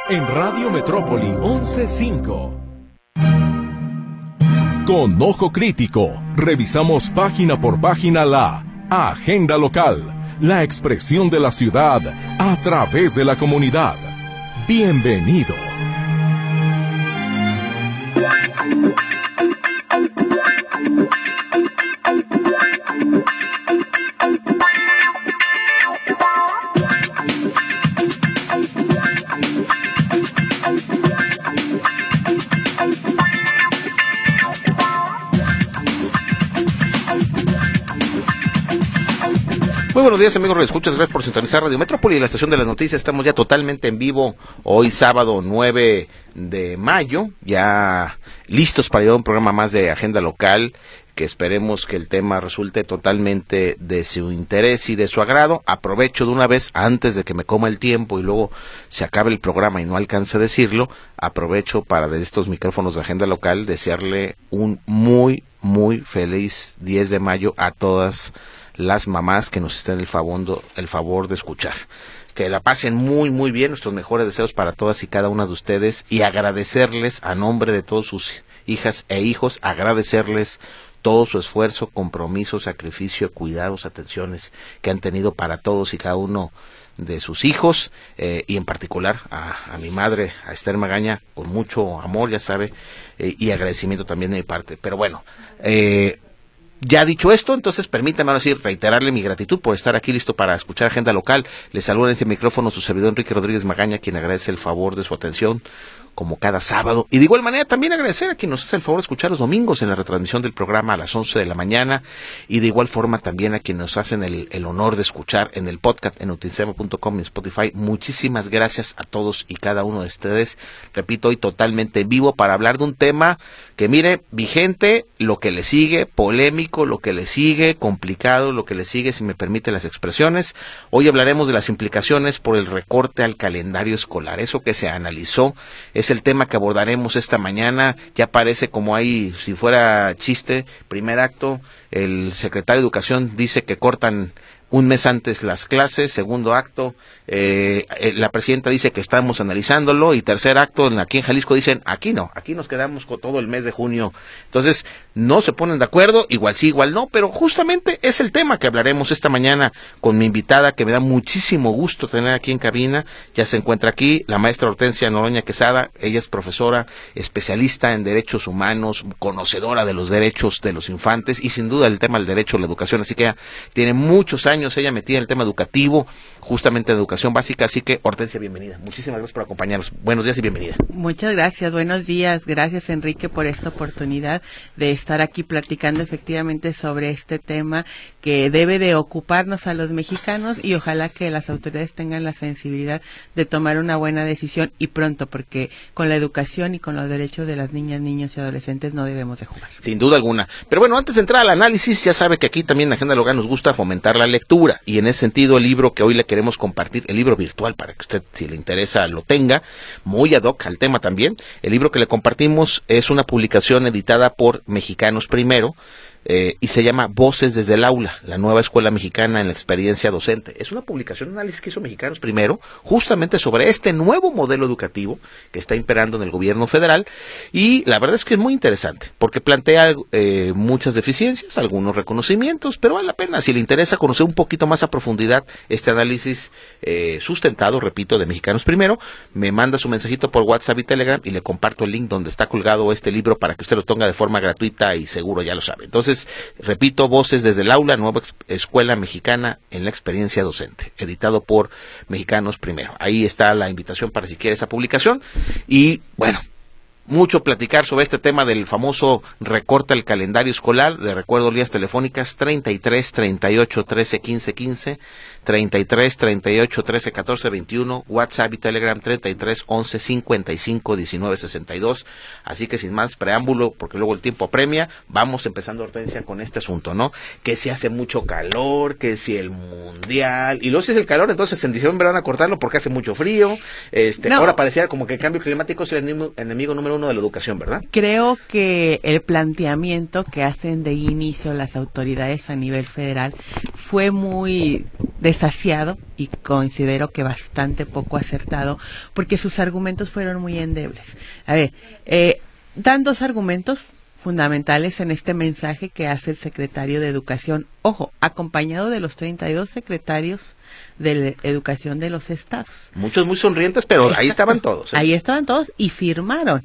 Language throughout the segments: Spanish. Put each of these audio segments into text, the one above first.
en Radio Metrópoli 11.5. Con Ojo Crítico, revisamos página por página la agenda local, la expresión de la ciudad a través de la comunidad. Bienvenido. Muy buenos días, amigos radioescuchas, gracias por sintonizar Radio Metrópoli, la estación de las noticias. Estamos ya totalmente en vivo, hoy sábado 9 de mayo, ya listos para llevar un programa más de agenda local, que esperemos que el tema resulte totalmente de su interés y de su agrado. Aprovecho de una vez, antes de que me coma el tiempo y luego se acabe el programa y no alcance a decirlo, aprovecho para desde estos micrófonos de agenda local desearle un muy feliz 10 de mayo a todas las mamás que nos estén el favor de escuchar. Que la pasen muy bien, nuestros mejores deseos para todas y cada una de ustedes, y agradecerles a nombre de todos sus hijas e hijos, agradecerles todo su esfuerzo, compromiso, sacrificio, cuidados, atenciones que han tenido para todos y cada uno de sus hijos, y en particular a mi madre, a Esther Magaña, con mucho amor, ya sabe, y agradecimiento también de mi parte. Pero bueno, ya dicho esto, entonces permítanme ahora sí reiterarle mi gratitud por estar aquí listo para escuchar Agenda Local. Les saluda en este micrófono su servidor Enrique Rodríguez Magaña, quien agradece el favor de su atención como cada sábado, y de igual manera también agradecer a quien nos hace el favor de escuchar los domingos en la retransmisión del programa a las 11 de la mañana, y de igual forma también a quienes nos hacen el honor de escuchar en el podcast en noticiama.com y Spotify. Muchísimas gracias a todos y cada uno de ustedes, repito, hoy totalmente en vivo para hablar de un tema que, mire, vigente, lo que le sigue, polémico, lo que le sigue, complicado, lo que le sigue, si me permite las expresiones. Hoy hablaremos de las implicaciones por el recorte al calendario escolar, eso que se analizó, es el tema que abordaremos esta mañana. Ya parece como ahí, si fuera chiste, primer acto, el secretario de Educación dice que cortan un mes antes las clases, segundo acto, la presidenta dice que estamos analizándolo, y tercer acto, aquí en Jalisco dicen, aquí no, aquí nos quedamos con todo el mes de junio. Entonces, no se ponen de acuerdo, igual sí, igual no, pero justamente es el tema que hablaremos esta mañana con mi invitada, que me da muchísimo gusto tener aquí en cabina. Ya se encuentra aquí la maestra Hortensia Noroña Quesada. Ella es profesora, especialista en derechos humanos, conocedora de los derechos de los infantes, y sin duda el tema del derecho a la educación, así que ella tiene muchos años ella metida en el tema educativo, justamente de educación básica. Así que, Hortensia, bienvenida. Muchísimas gracias por acompañarnos. Buenos días y bienvenida. Muchas gracias, buenos días. Gracias, Enrique, por esta oportunidad de estar aquí platicando efectivamente sobre este tema que debe de ocuparnos a los mexicanos, y ojalá que las autoridades tengan la sensibilidad de tomar una buena decisión y pronto, porque con la educación y con los derechos de las niñas, niños y adolescentes no debemos de jugar. Sin duda alguna. Pero bueno, antes de entrar al análisis, ya sabe que aquí también en Agenda Local nos gusta fomentar la lectura, y en ese sentido el libro que hoy le queremos compartir, el libro virtual, para que usted, si le interesa, lo tenga, muy ad hoc al tema también. El libro que le compartimos es una publicación editada por Mexicanos Primero, y se llama Voces desde el Aula, la nueva escuela mexicana en la experiencia docente. Es una publicación, un análisis que hizo Mexicanos Primero, justamente sobre este nuevo modelo educativo que está imperando en el gobierno federal, y la verdad es que es muy interesante, porque plantea muchas deficiencias, algunos reconocimientos, pero vale la pena, si le interesa conocer un poquito más a profundidad este análisis sustentado, repito, de Mexicanos Primero, me manda su mensajito por WhatsApp y Telegram, y le comparto el link donde está colgado este libro para que usted lo tenga de forma gratuita y seguro, ya lo sabe. Entonces, repito, Voces desde el Aula, nueva escuela mexicana en la experiencia docente, editado por Mexicanos Primero. Ahí está la invitación para si quiere esa publicación. Y bueno, mucho platicar sobre este tema del famoso recorte al calendario escolar. Le recuerdo líneas telefónicas 33 38 13 15 15, 33 38 13 14 21, WhatsApp y Telegram 33 11 55 19 62. Así que sin más preámbulo, porque luego el tiempo apremia, vamos empezando, Hortensia, con este asunto, ¿no? Que si hace mucho calor, que si el mundial, y luego si es el calor, entonces en diciembre van a cortarlo porque hace mucho frío. No. Ahora pareciera como que el cambio climático es el enemigo número uno de la educación, ¿verdad? Creo que el planteamiento que hacen de inicio las autoridades a nivel federal fue muy desasiado y considero que bastante poco acertado, porque sus argumentos fueron muy endebles. A ver, dan dos argumentos fundamentales en este mensaje que hace el secretario de Educación, ojo, acompañado de los 32 secretarios de Educación de los estados. Muchos muy sonrientes, pero ahí estaban todos. Ahí estaban todos y firmaron.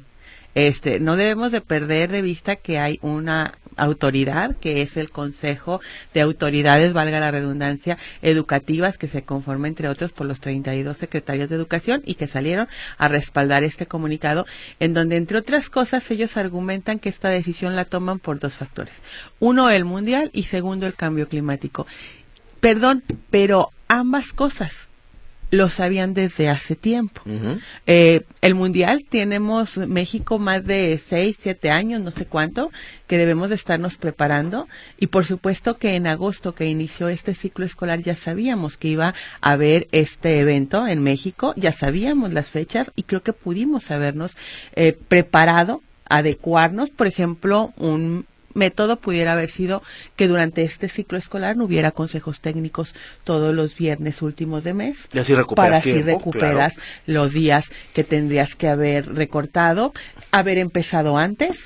No debemos de perder de vista que hay una autoridad, que es el Consejo de Autoridades, valga la redundancia, educativas, que se conforma entre otros por los 32 secretarios de Educación y que salieron a respaldar este comunicado, en donde entre otras cosas ellos argumentan que esta decisión la toman por dos factores. Uno, el mundial, y segundo, el cambio climático. Perdón, pero ambas cosas lo sabían desde hace tiempo. Uh-huh. El mundial, tenemos México más de 6, 7 años, no sé cuánto, que debemos de estarnos preparando, y por supuesto que en agosto, que inició este ciclo escolar, ya sabíamos que iba a haber este evento en México, ya sabíamos las fechas y creo que pudimos habernos preparado, adecuarnos. Por ejemplo, un método pudiera haber sido que durante este ciclo escolar no hubiera consejos técnicos todos los viernes últimos de mes. Y así recuperas para tiempo, así recuperas claro, los días que tendrías que haber recortado, haber empezado antes.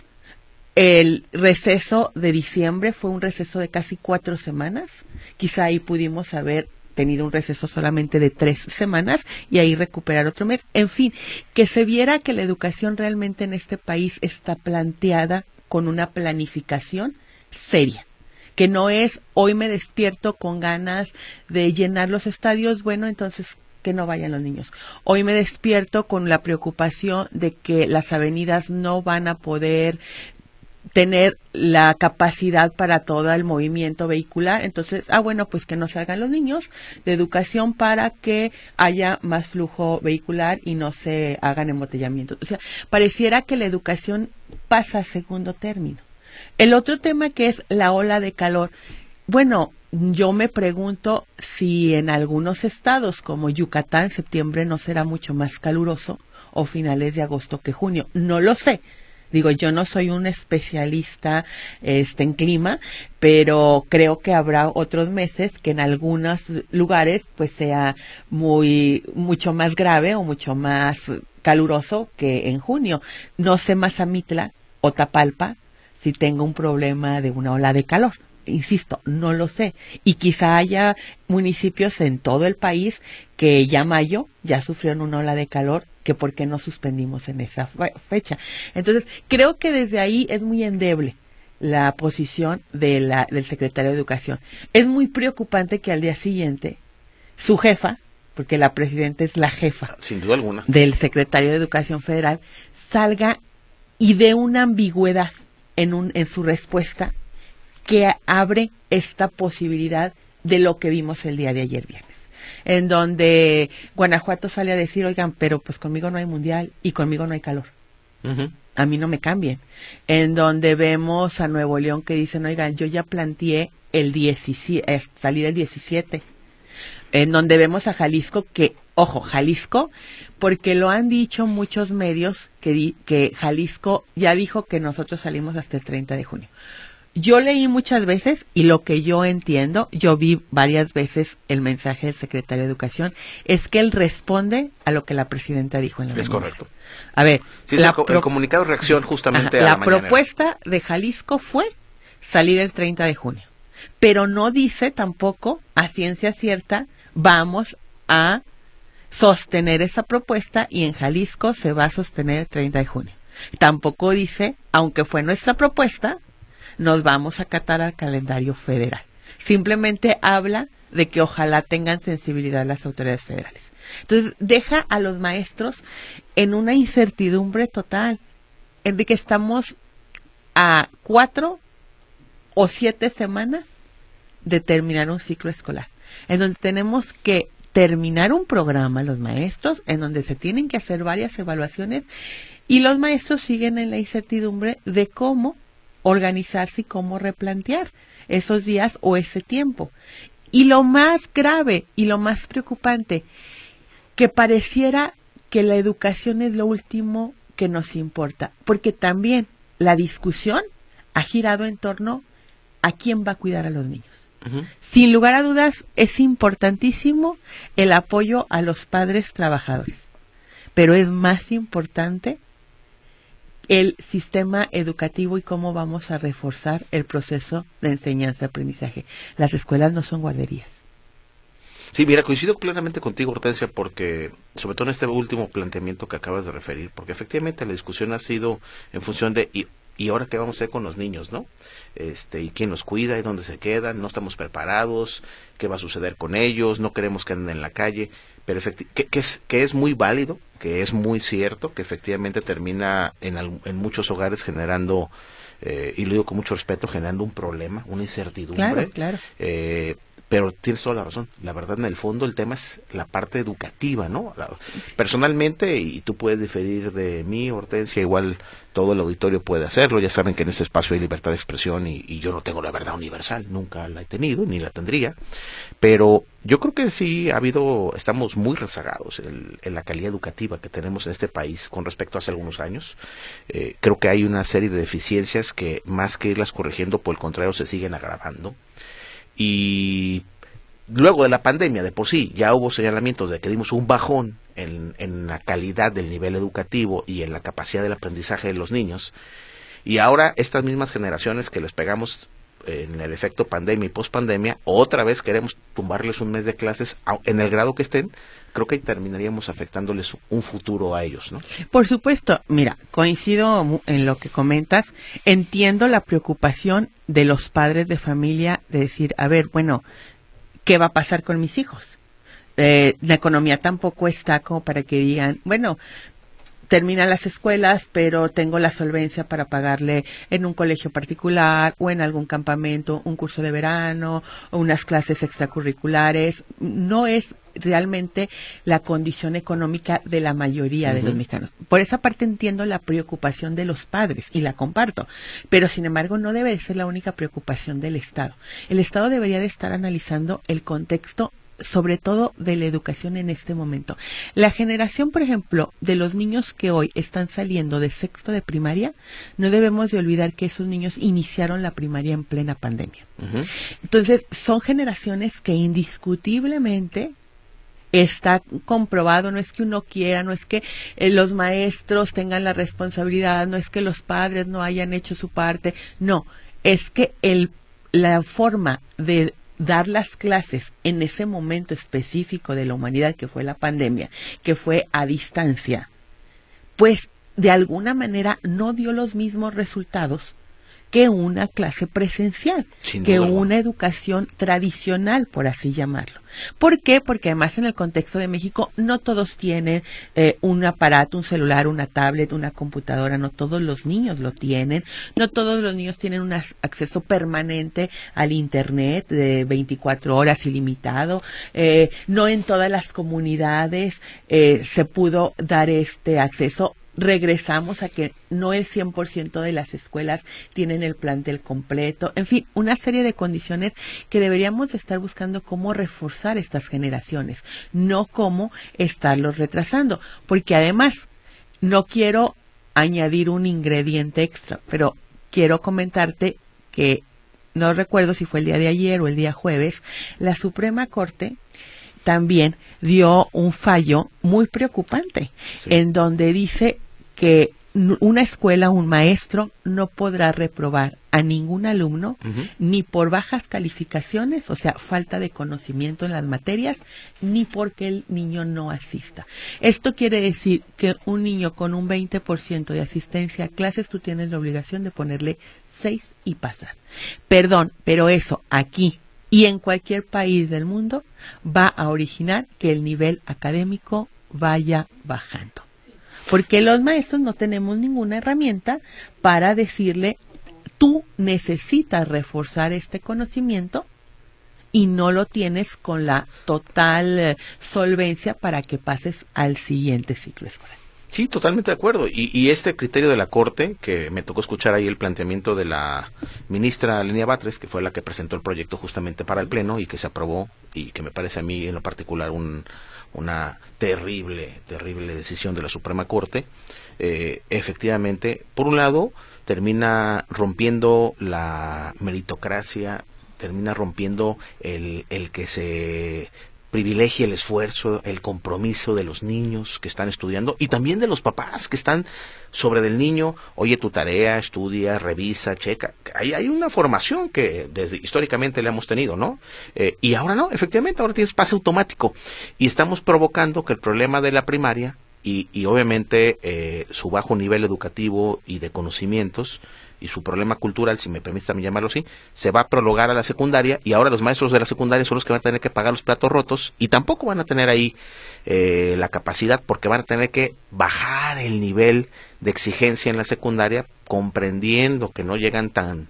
El receso de diciembre fue un receso de casi 4 semanas. Quizá ahí pudimos haber tenido un receso solamente de 3 semanas y ahí recuperar otro mes. En fin, que se viera que la educación realmente en este país está planteada con una planificación seria, que no es hoy me despierto con ganas de llenar los estadios, bueno, entonces que no vayan los niños. Hoy me despierto con la preocupación de que las avenidas no van a poder tener la capacidad para todo el movimiento vehicular, entonces, bueno, pues que no salgan los niños de educación para que haya más flujo vehicular y no se hagan embotellamientos. O sea, pareciera que la educación pasa a segundo término. El otro tema, que es la ola de calor, bueno, yo me pregunto si en algunos estados como Yucatán, septiembre no será mucho más caluroso, o finales de agosto que junio, no lo sé. Digo, yo no soy un especialista en clima, pero creo que habrá otros meses que en algunos lugares pues sea mucho más grave o mucho más caluroso que en junio. No sé Mazamitla o Tapalpa si tengo un problema de una ola de calor. Insisto, no lo sé. Y quizá haya municipios en todo el país que ya mayo ya sufrieron una ola de calor, que por qué no suspendimos en esa fecha. Entonces, creo que desde ahí es muy endeble la posición del secretario de Educación. Es muy preocupante que al día siguiente su jefa, porque la presidenta es la jefa, sin duda alguna, del secretario de Educación Federal, salga y dé una ambigüedad en su respuesta que abre esta posibilidad de lo que vimos el día de ayer viernes, en donde Guanajuato sale a decir, oigan, pero pues conmigo no hay mundial y conmigo no hay calor. Uh-huh. A mí no me cambien. En donde vemos a Nuevo León que dicen, oigan, yo ya planteé salir el 17. En donde vemos a Jalisco que, ojo, Jalisco, porque lo han dicho muchos medios, que Jalisco ya dijo que nosotros salimos hasta el 30 de junio. Yo leí muchas veces, y lo que yo entiendo, yo vi varias veces el mensaje del secretario de Educación, es que él responde a lo que la presidenta dijo en la mañana. Es correcto. A ver, sí, el comunicado de reacción justamente a la mañanera. La propuesta de Jalisco fue salir el 30 de junio, pero no dice tampoco a ciencia cierta, vamos a sostener esa propuesta y en Jalisco se va a sostener el 30 de junio. Tampoco dice, aunque fue nuestra propuesta, nos vamos a acatar al calendario federal. Simplemente habla de que ojalá tengan sensibilidad las autoridades federales. Entonces, deja a los maestros en una incertidumbre total. Enrique, estamos a 4 o 7 semanas de terminar un ciclo escolar, en donde tenemos que terminar un programa, los maestros, en donde se tienen que hacer varias evaluaciones, y los maestros siguen en la incertidumbre de cómo organizarse y cómo replantear esos días o ese tiempo. Y lo más grave y lo más preocupante, que pareciera que la educación es lo último que nos importa, porque también la discusión ha girado en torno a quién va a cuidar a los niños. Sin lugar a dudas, es importantísimo el apoyo a los padres trabajadores, pero es más importante el sistema educativo y cómo vamos a reforzar el proceso de enseñanza-aprendizaje. Las escuelas no son guarderías. Sí, mira, coincido plenamente contigo, Hortensia, porque, sobre todo en este último planteamiento que acabas de referir, porque efectivamente la discusión ha sido en función de, ¿y ahora qué vamos a hacer con los niños, no? ¿Y quién los cuida? ¿Y dónde se quedan? ¿No estamos preparados? ¿Qué va a suceder con ellos? ¿No queremos que anden en la calle? Pero que es muy válido, que es muy cierto, que efectivamente termina en muchos hogares generando, y lo digo con mucho respeto, generando un problema, una incertidumbre. Claro. Pero tienes toda la razón. La verdad, en el fondo, el tema es la parte educativa, ¿no? Personalmente, y tú puedes diferir de mí, Hortensia, igual todo el auditorio puede hacerlo. Ya saben que en este espacio hay libertad de expresión y yo no tengo la verdad universal. Nunca la he tenido, ni la tendría. Pero yo creo que sí estamos muy rezagados en la calidad educativa que tenemos en este país con respecto a hace algunos años. Creo que hay una serie de deficiencias que, más que irlas corrigiendo, por el contrario, se siguen agravando. Y luego de la pandemia, de por sí, ya hubo señalamientos de que dimos un bajón en la calidad del nivel educativo y en la capacidad del aprendizaje de los niños. Y ahora estas mismas generaciones que les pegamos en el efecto pandemia y pospandemia, otra vez queremos tumbarles un mes de clases en el grado que estén. Creo que terminaríamos afectándoles un futuro a ellos, ¿no? Por supuesto, mira, coincido en lo que comentas, entiendo la preocupación de los padres de familia de decir, a ver, bueno, ¿qué va a pasar con mis hijos? La economía tampoco está como para que digan, bueno, terminan las escuelas, pero tengo la solvencia para pagarle en un colegio particular o en algún campamento, un curso de verano o unas clases extracurriculares. No es realmente la condición económica de la mayoría de los mexicanos. Por esa parte entiendo la preocupación de los padres y la comparto, pero sin embargo no debe de ser la única preocupación del Estado. El Estado debería de estar analizando el contexto, sobre todo de la educación en este momento. La generación, por ejemplo, de los niños que hoy están saliendo de sexto de primaria, no debemos de olvidar que esos niños iniciaron la primaria en plena pandemia. Entonces, son generaciones que indiscutiblemente está comprobado, no es que uno quiera, no es que los maestros tengan la responsabilidad, no es que los padres no hayan hecho su parte, no, es que la forma de dar las clases en ese momento específico de la humanidad que fue la pandemia, que fue a distancia, pues de alguna manera no dio los mismos resultados que una clase presencial, que una educación tradicional, por así llamarlo. ¿Por qué? Porque además en el contexto de México no todos tienen un aparato, un celular, una tablet, una computadora, no todos los niños lo tienen, no todos los niños tienen un acceso permanente al Internet de 24 horas ilimitado, no en todas las comunidades se pudo dar este acceso. Regresamos a que no el 100% de las escuelas tienen el plantel completo, en fin, una serie de condiciones que deberíamos estar buscando cómo reforzar estas generaciones, no cómo estarlos retrasando, porque además no quiero añadir un ingrediente extra, pero quiero comentarte que no recuerdo si fue el día de ayer o el día jueves, la Suprema Corte también dio un fallo muy preocupante, en donde dice que una escuela, un maestro, no podrá reprobar a ningún alumno, ni por bajas calificaciones, o sea, falta de conocimiento en las materias, ni porque el niño no asista. Esto quiere decir que un niño con un 20% de asistencia a clases, tú tienes la obligación de ponerle 6 y pasar. Perdón, pero eso aquí y en cualquier país del mundo va a originar que el nivel académico vaya bajando. Porque los maestros no tenemos ninguna herramienta para decirle, tú necesitas reforzar este conocimiento y no lo tienes con la total solvencia para que pases al siguiente ciclo escolar. Sí, totalmente de acuerdo. Y este criterio de la Corte, que me tocó escuchar ahí el planteamiento de la ministra Lenia Batres, que fue la que presentó el proyecto justamente para el Pleno y que se aprobó, y que me parece a mí en lo particular una terrible decisión de la Suprema Corte, efectivamente, por un lado, termina rompiendo la meritocracia termina rompiendo el que se privilegie el esfuerzo, el compromiso de los niños que están estudiando y también de los papás que están sobre del niño. Oye, tu tarea, estudia, revisa, checa. Hay una formación que históricamente le hemos tenido, ¿no? Y ahora no, efectivamente, ahora tienes pase automático. Y estamos provocando que el problema de la primaria y obviamente su bajo nivel educativo y de conocimientos y su problema cultural, si me permite también llamarlo así, se va a prolongar a la secundaria y ahora los maestros de la secundaria son los que van a tener que pagar los platos rotos y tampoco van a tener ahí la capacidad porque van a tener que bajar el nivel de exigencia en la secundaria comprendiendo que no llegan tan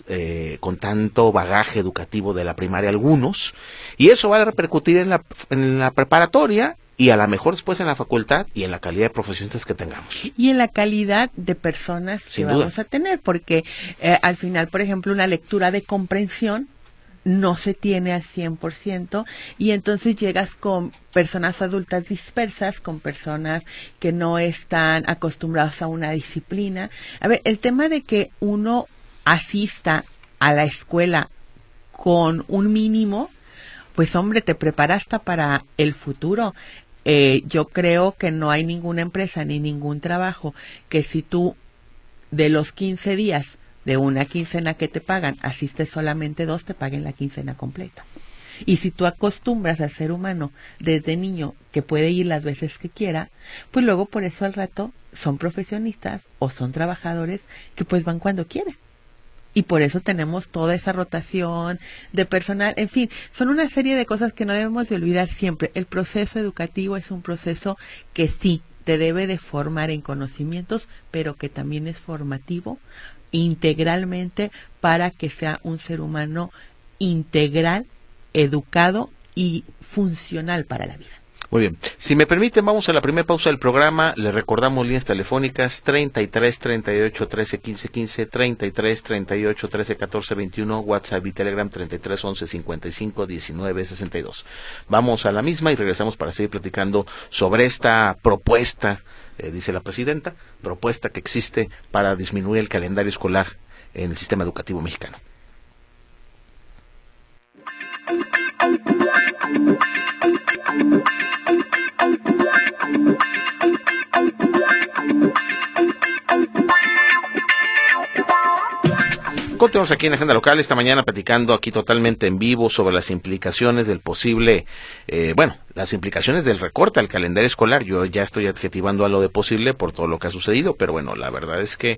con tanto bagaje educativo de la primaria algunos y eso va a repercutir en la preparatoria y a lo mejor después en la facultad y en la calidad de profesionistas que tengamos. Y en la calidad de personas que vamos a tener, porque al final, por ejemplo, una lectura de comprensión no se tiene al 100% y entonces llegas con personas adultas dispersas, con personas que no están acostumbradas a una disciplina. A ver, el tema de que uno asista a la escuela con un mínimo, pues hombre, te preparas hasta para el futuro. Yo creo que no hay ninguna empresa ni ningún trabajo que si tú de los 15 días de una quincena que te pagan, asistes solamente 2, te paguen la quincena completa. Y si tú acostumbras al ser humano desde niño que puede ir las veces que quiera, pues luego por eso al rato son profesionistas o son trabajadores que pues van cuando quieren. Y por eso tenemos toda esa rotación de personal, en fin, son una serie de cosas que no debemos de olvidar siempre. El proceso educativo es un proceso que sí te debe de formar en conocimientos, pero que también es formativo integralmente para que sea un ser humano integral, educado y funcional para la vida. Muy bien. Si me permiten, vamos a la primera pausa del programa. Les recordamos líneas telefónicas 33 38 13 15 15, 33 38 13 14 21, WhatsApp y Telegram 33 11 55 19 62. Vamos a la misma y regresamos para seguir platicando sobre esta propuesta, dice la presidenta, propuesta que existe para disminuir el calendario escolar en el sistema educativo mexicano. Continuamos aquí en Agenda Local esta mañana platicando aquí totalmente en vivo sobre las implicaciones del posible, las implicaciones del recorte al calendario escolar. Yo ya estoy adjetivando a lo de posible por todo lo que ha sucedido, pero bueno, la verdad es que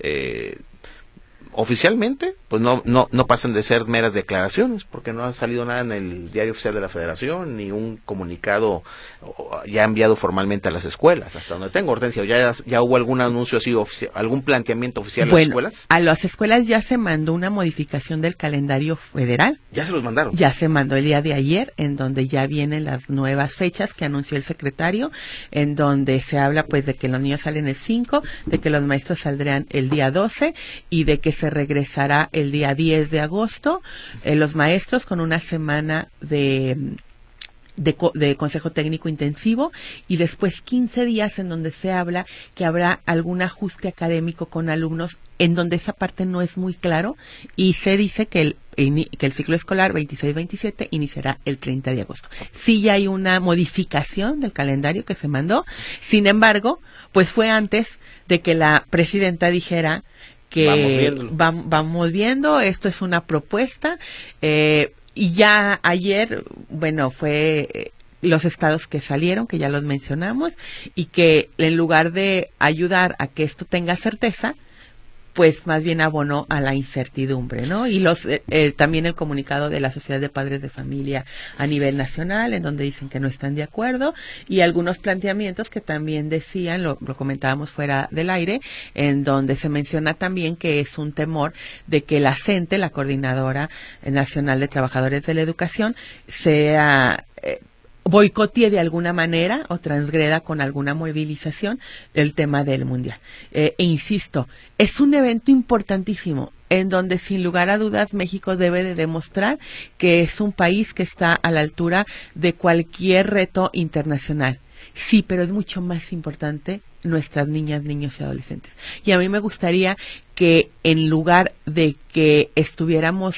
oficialmente pues no pasan de ser meras declaraciones, porque no ha salido nada en el Diario Oficial de la Federación, ni un comunicado ya enviado formalmente a las escuelas, hasta donde tengo, Hortensio. ¿Ya hubo algún anuncio así, algún planteamiento oficial a las escuelas? A las escuelas ya se mandó una modificación del calendario federal. ¿Ya se los mandaron? Ya se mandó el día de ayer, en donde ya vienen las nuevas fechas que anunció el secretario, en donde se habla pues de que los niños salen el 5, de que los maestros saldrán el día 12 y de que se regresará el día 10 de agosto, los maestros con una semana de consejo técnico intensivo y después 15 días en donde se habla que habrá algún ajuste académico con alumnos en donde esa parte no es muy claro y se dice que el ciclo escolar 26-27 iniciará el 30 de agosto. Sí, ya hay una modificación del calendario que se mandó, sin embargo, pues fue antes de que la presidenta dijera que vamos viendo, esto es una propuesta, y ya ayer, fue los estados que salieron, que ya los mencionamos, y que en lugar de ayudar a que esto tenga certeza, pues más bien abonó a la incertidumbre, ¿no? Y también el comunicado de la Sociedad de Padres de Familia a nivel nacional, en donde dicen que no están de acuerdo, y algunos planteamientos que también decían, lo comentábamos fuera del aire, en donde se menciona también que es un temor de que la CENTE, la Coordinadora Nacional de Trabajadores de la Educación, sea boicotee de alguna manera o transgreda con alguna movilización el tema del mundial. E insisto, es un evento importantísimo en donde sin lugar a dudas México debe de demostrar que es un país que está a la altura de cualquier reto internacional. Sí, pero es mucho más importante nuestras niñas, niños y adolescentes. Y a mí me gustaría que en lugar de que estuviéramos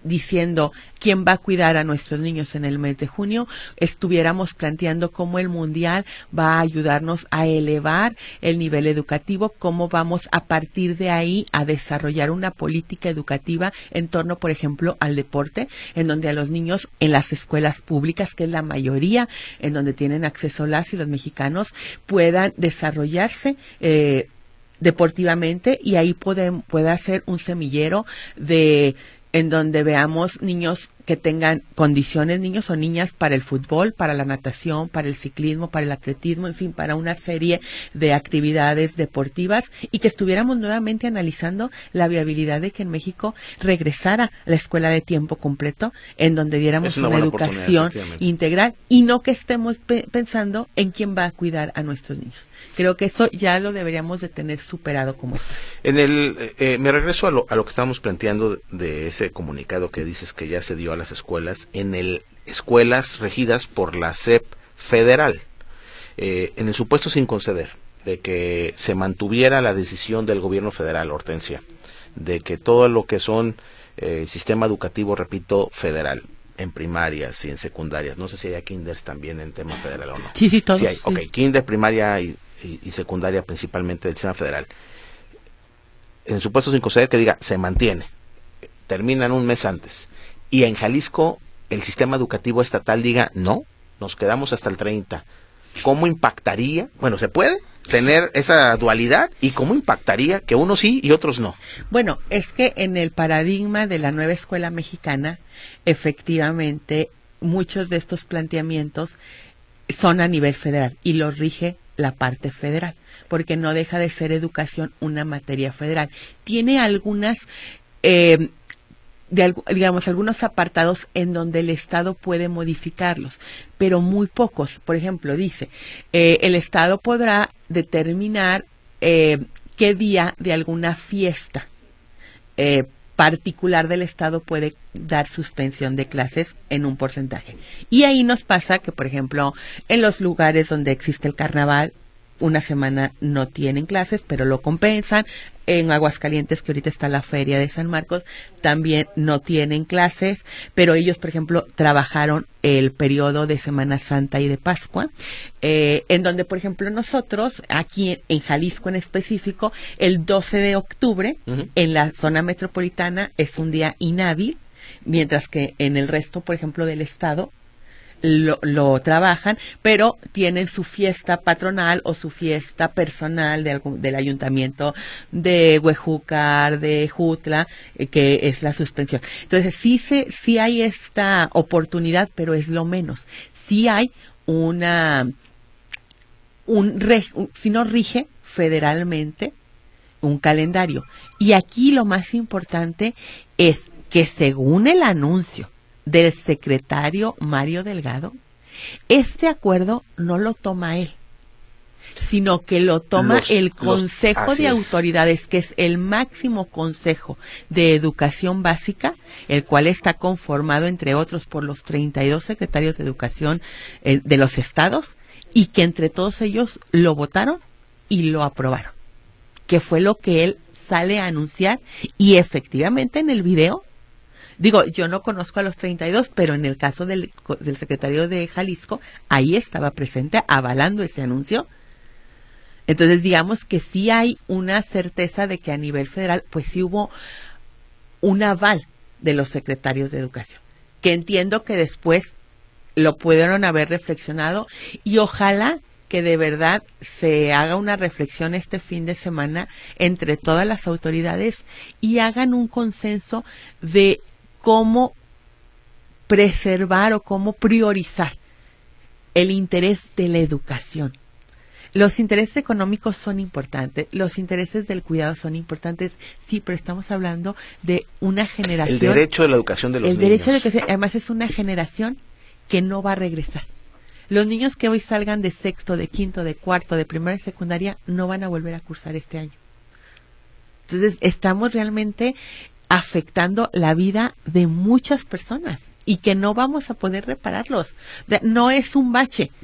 diciendo quién va a cuidar a nuestros niños en el mes de junio, estuviéramos planteando cómo el mundial va a ayudarnos a elevar el nivel educativo, cómo vamos a partir de ahí a desarrollar una política educativa en torno, por ejemplo, al deporte, en donde a los niños en las escuelas públicas, que es la mayoría, en donde tienen acceso las y los mexicanos, puedan desarrollarse deportivamente, y ahí pueda ser un semillero en donde veamos niños que tengan condiciones, niños o niñas, para el fútbol, para la natación, para el ciclismo, para el atletismo, en fin, para una serie de actividades deportivas, y que estuviéramos nuevamente analizando la viabilidad de que en México regresara la escuela de tiempo completo, en donde diéramos una educación integral, y no que estemos pensando en quién va a cuidar a nuestros niños. Creo que eso ya lo deberíamos de tener superado como está. Me regreso a lo que estábamos planteando de ese comunicado que dices que ya se dio a las escuelas, escuelas regidas por la SEP federal, en el supuesto sin conceder de que se mantuviera la decisión del gobierno federal, Hortensia, de que todo lo que son sistema educativo, repito, federal, en primarias y en secundarias, no sé si hay kinders también en tema federal o no. Sí, todos. Sí hay, ok, kinder, primaria y secundaria principalmente del sistema federal. En el supuesto sin conceder que diga, se mantiene, terminan un mes antes, y en Jalisco el sistema educativo estatal diga, no, nos quedamos hasta el 30. ¿Cómo impactaría? Bueno, ¿se puede tener esa dualidad? ¿Y cómo impactaría que unos sí y otros no? Bueno, es que en el paradigma de la nueva escuela mexicana, efectivamente, muchos de estos planteamientos son a nivel federal y los rige la parte federal, porque no deja de ser educación una materia federal. Tiene algunas, algunos apartados en donde el Estado puede modificarlos, pero muy pocos. Por ejemplo, dice, el Estado podrá determinar qué día de alguna fiesta particular del Estado puede dar suspensión de clases en un porcentaje. Y ahí nos pasa que, por ejemplo, en los lugares donde existe el carnaval, una semana no tienen clases, pero lo compensan. En Aguascalientes, que ahorita está la Feria de San Marcos, también no tienen clases, pero ellos, por ejemplo, trabajaron el periodo de Semana Santa y de Pascua, en donde, por ejemplo, nosotros, aquí en Jalisco en específico, el 12 de octubre, en la zona metropolitana, es un día inhábil, mientras que en el resto, por ejemplo, del estado, lo trabajan, pero tienen su fiesta patronal o su fiesta personal del ayuntamiento de Huejúcar, de Jutla, que es la suspensión. Entonces sí hay esta oportunidad, pero es lo menos. Sí hay si no rige federalmente un calendario. Y aquí lo más importante es que, según el anuncio del secretario Mario Delgado, este acuerdo no lo toma él, sino que lo toma el Consejo de Autoridades, que es el máximo consejo de educación básica, el cual está conformado, entre otros, por los 32 secretarios de educación de los estados, y que entre todos ellos lo votaron y lo aprobaron, que fue lo que él sale a anunciar. Y efectivamente en el video, digo, yo no conozco a los 32, pero en el caso del secretario de Jalisco, ahí estaba presente avalando ese anuncio. Entonces, digamos que sí hay una certeza de que a nivel federal, pues sí hubo un aval de los secretarios de educación, que entiendo que después lo pudieron haber reflexionado, y ojalá que de verdad se haga una reflexión este fin de semana entre todas las autoridades y hagan un consenso de cómo preservar o cómo priorizar el interés de la educación. Los intereses económicos son importantes, los intereses del cuidado son importantes, sí, pero estamos hablando de una generación. El derecho de la educación de los niños. El derecho de que además es una generación que no va a regresar. Los niños que hoy salgan de sexto, de quinto, de cuarto, de primaria y secundaria no van a volver a cursar este año. Entonces, estamos realmente afectando la vida de muchas personas y que no vamos a poder repararlos. O sea, no es un bache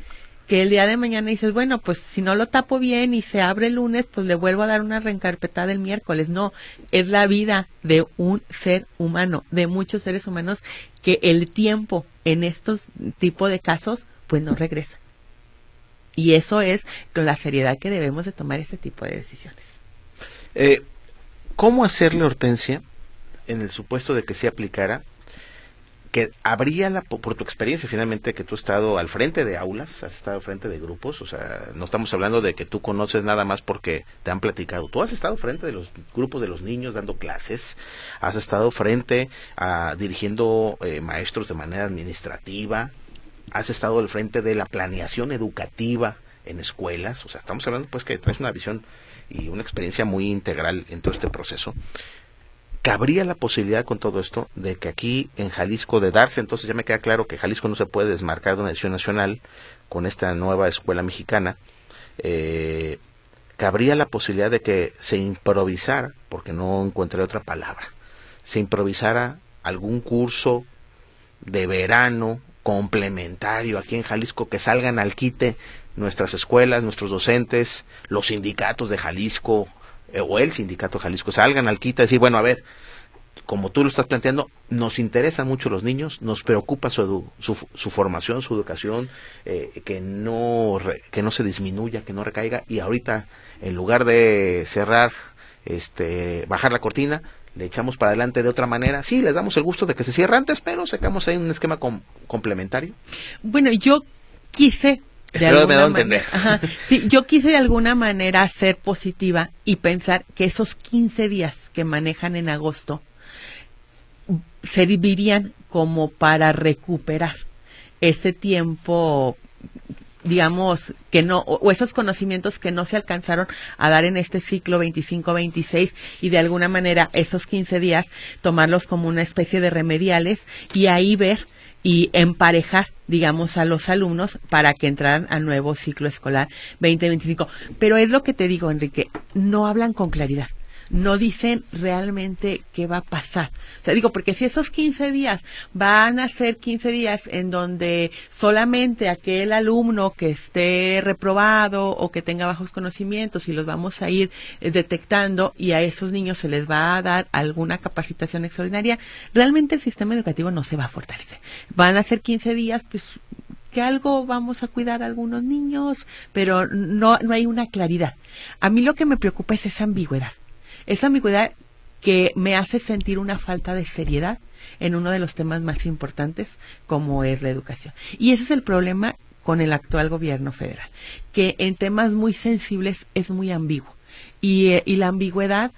que el día de mañana dices, bueno, pues si no lo tapo bien y se abre el lunes, pues le vuelvo a dar una reencarpetada el miércoles. No, es la vida de un ser humano, de muchos seres humanos, que el tiempo en estos tipos de casos, pues no regresa. Y eso es con la seriedad que debemos de tomar este tipo de decisiones. ¿Cómo hacerle, Hortensia, en el supuesto de que se aplicara, que habría por tu experiencia finalmente, que tú has estado al frente de aulas, has estado al frente de grupos, o sea, no estamos hablando de que tú conoces nada más porque te han platicado, tú has estado frente de los grupos de los niños dando clases, has estado frente a dirigiendo maestros de manera administrativa, has estado al frente de la planeación educativa en escuelas, o sea, estamos hablando pues que traes una visión y una experiencia muy integral en todo este proceso. ¿Cabría la posibilidad con todo esto de que aquí en Jalisco, de darse, entonces ya me queda claro que Jalisco no se puede desmarcar de una decisión nacional con esta nueva escuela mexicana, cabría la posibilidad de que se improvisara, porque no encontré otra palabra, se improvisara algún curso de verano complementario aquí en Jalisco, que salgan al quite nuestras escuelas, nuestros docentes, los sindicatos de Jalisco, o el sindicato de Jalisco, salgan al quite y decir, bueno, a ver, como tú lo estás planteando, nos interesan mucho los niños, nos preocupa su formación, su educación, que no se disminuya, que no recaiga, y ahorita, en lugar de cerrar, bajar la cortina, le echamos para adelante de otra manera. Sí, les damos el gusto de que se cierre antes, pero sacamos ahí un esquema complementario. Bueno, yo quise yo quise de alguna manera ser positiva y pensar que esos 15 días que manejan en agosto servirían como para recuperar ese tiempo, digamos, que no, o esos conocimientos que no se alcanzaron a dar en este ciclo 25-26, y de alguna manera esos 15 días tomarlos como una especie de remediales y ahí ver y emparejar, digamos, a los alumnos para que entraran al nuevo ciclo escolar 2025. Pero es lo que te digo, Enrique, no hablan con claridad, no dicen realmente qué va a pasar. O sea, digo, porque si esos 15 días van a ser 15 días en donde solamente aquel alumno que esté reprobado o que tenga bajos conocimientos, y los vamos a ir detectando, y a esos niños se les va a dar alguna capacitación extraordinaria, realmente el sistema educativo no se va a fortalecer. Van a ser 15 días, pues, que algo vamos a cuidar a algunos niños, pero no hay una claridad. A mí lo que me preocupa es esa ambigüedad que me hace sentir una falta de seriedad en uno de los temas más importantes, como es la educación. Y ese es el problema con el actual gobierno federal, que en temas muy sensibles es muy ambiguo. Y la ambigüedad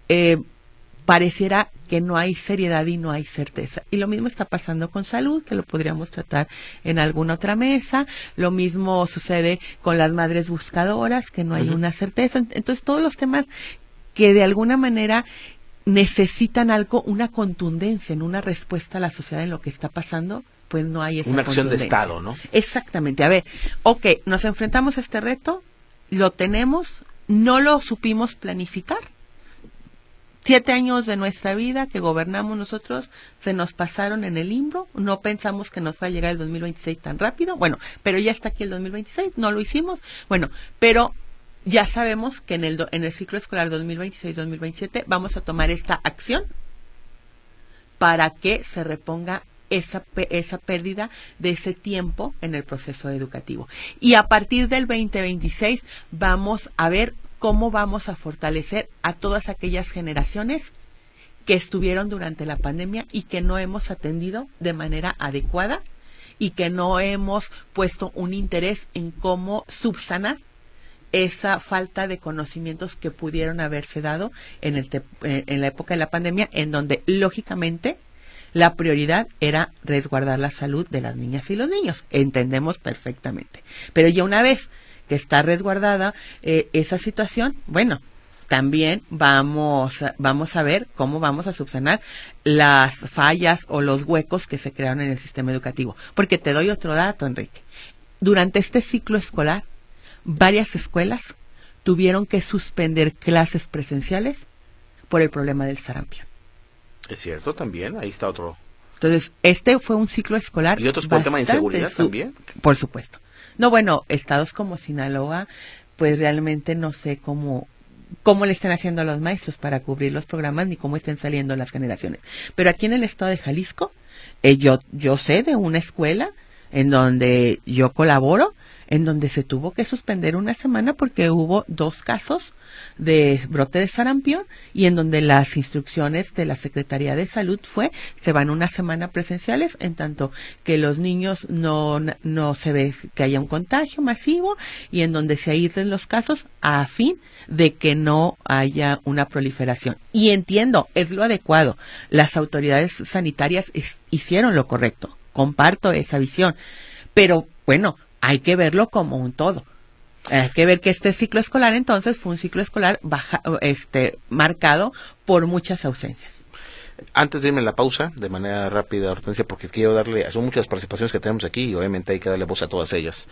pareciera que no hay seriedad y no hay certeza. Y lo mismo está pasando con salud, que lo podríamos tratar en alguna otra mesa. Lo mismo sucede con las madres buscadoras, que no hay una certeza. Entonces, todos los temas que de alguna manera necesitan algo, una contundencia en una respuesta a la sociedad en lo que está pasando, pues no hay esa una acción de Estado, ¿no? Exactamente. A ver, nos enfrentamos a este reto, lo tenemos, no lo supimos planificar. 7 años de nuestra vida que gobernamos nosotros se nos pasaron en el limbo, no pensamos que nos va a llegar el 2026 tan rápido, bueno, pero ya está aquí el 2026, no lo hicimos, bueno, pero ya sabemos que en el ciclo escolar 2026-2027 vamos a tomar esta acción para que se reponga esa pérdida de ese tiempo en el proceso educativo. Y a partir del 2026 vamos a ver cómo vamos a fortalecer a todas aquellas generaciones que estuvieron durante la pandemia y que no hemos atendido de manera adecuada y que no hemos puesto un interés en cómo subsanar esa falta de conocimientos que pudieron haberse dado en la época de la pandemia, en donde lógicamente la prioridad era resguardar la salud de las niñas y los niños. Entendemos perfectamente. Pero ya una vez que está resguardada esa situación, bueno, también vamos a ver cómo vamos a subsanar las fallas o los huecos que se crearon en el sistema educativo. Porque te doy otro dato, Enrique. Durante este ciclo escolar, varias escuelas tuvieron que suspender clases presenciales por el problema del sarampión. Es cierto, también, ahí está otro. Entonces, este fue un ciclo escolar. ¿Y otros por el tema de inseguridad también? Por supuesto. No, bueno, estados como Sinaloa, pues realmente no sé cómo le están haciendo a los maestros para cubrir los programas ni cómo estén saliendo las generaciones. Pero aquí en el estado de Jalisco, yo sé de una escuela en donde yo colaboro, en donde se tuvo que suspender una semana porque hubo 2 casos de brote de sarampión y en donde las instrucciones de la Secretaría de Salud se van una semana presenciales, en tanto que los niños no se ve que haya un contagio masivo y en donde se aíslen los casos a fin de que no haya una proliferación. Y entiendo, es lo adecuado. Las autoridades sanitarias hicieron lo correcto. Comparto esa visión. Pero bueno, hay que verlo como un todo. Hay que ver que este ciclo escolar entonces fue un ciclo escolar marcado por muchas ausencias. Antes de irme a la pausa, de manera rápida, Hortensia, porque quiero son muchas participaciones que tenemos aquí y obviamente hay que darle voz a todas ellas.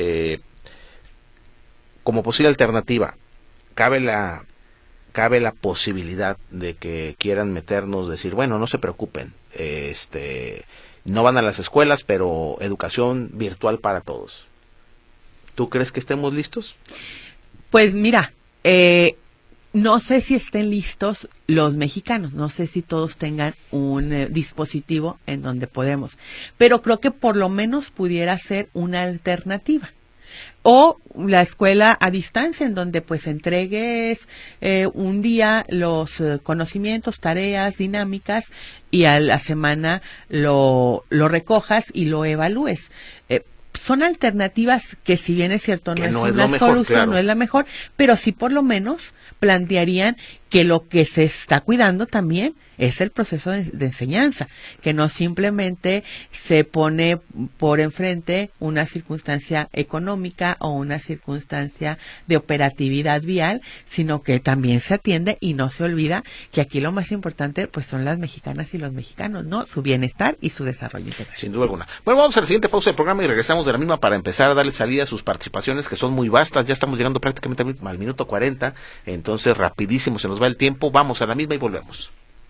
Como posible alternativa, cabe la posibilidad de que quieran meternos, decir, bueno, no se preocupen, no van a las escuelas, pero educación virtual para todos. ¿Tú crees que estemos listos? Pues mira, no sé si estén listos los mexicanos, no sé si todos tengan un dispositivo en donde podemos, pero creo que por lo menos pudiera ser una alternativa. O la escuela a distancia, en donde pues entregues un día los conocimientos, tareas, dinámicas, y a la semana lo recojas y lo evalúes. Son alternativas que, si bien es cierto, no es una solución, claro, no es la mejor, pero sí por lo menos plantearían que lo que se está cuidando también es el proceso de enseñanza, que no simplemente se pone por enfrente una circunstancia económica o una circunstancia de operatividad vial, sino que también se atiende y no se olvida que aquí lo más importante pues son las mexicanas y los mexicanos, ¿no? Su bienestar y su desarrollo integral. Sin duda alguna. Bueno, vamos a la siguiente pausa del programa y regresamos de la misma para empezar a darle salida a sus participaciones, que son muy vastas. Ya estamos llegando prácticamente al minuto 40, entonces rapidísimo se nos va el tiempo. Vamos a la misma y volvemos.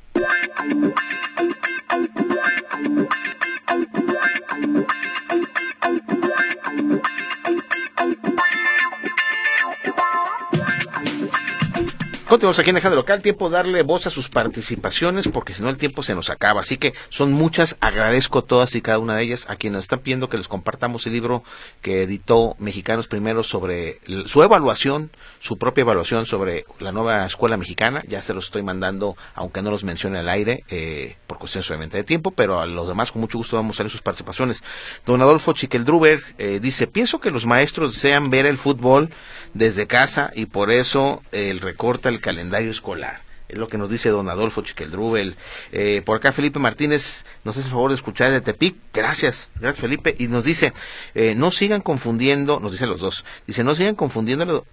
Continuamos aquí en Agenda Local, tiempo de darle voz a sus participaciones, porque si no el tiempo se nos acaba, así que son muchas, agradezco todas y cada una de ellas, a quienes nos están pidiendo que les compartamos el libro que editó Mexicanos Primero sobre su evaluación, su propia evaluación sobre la nueva escuela mexicana. Ya se los estoy mandando, aunque no los mencione al aire, por cuestiones obviamente de tiempo, pero a los demás con mucho gusto vamos a ver sus participaciones. Don Adolfo Chiqueldruber dice, pienso que los maestros desean ver el fútbol desde casa y por eso el recorta el calendario escolar. Es lo que nos dice don Adolfo Chiqueldrubel. Por acá Felipe Martínez nos hace el favor de escuchar de Tepic. Gracias Felipe. Y nos dice, no sigan confundiendo, nos dicen los dos, dice, no sigan confundiendo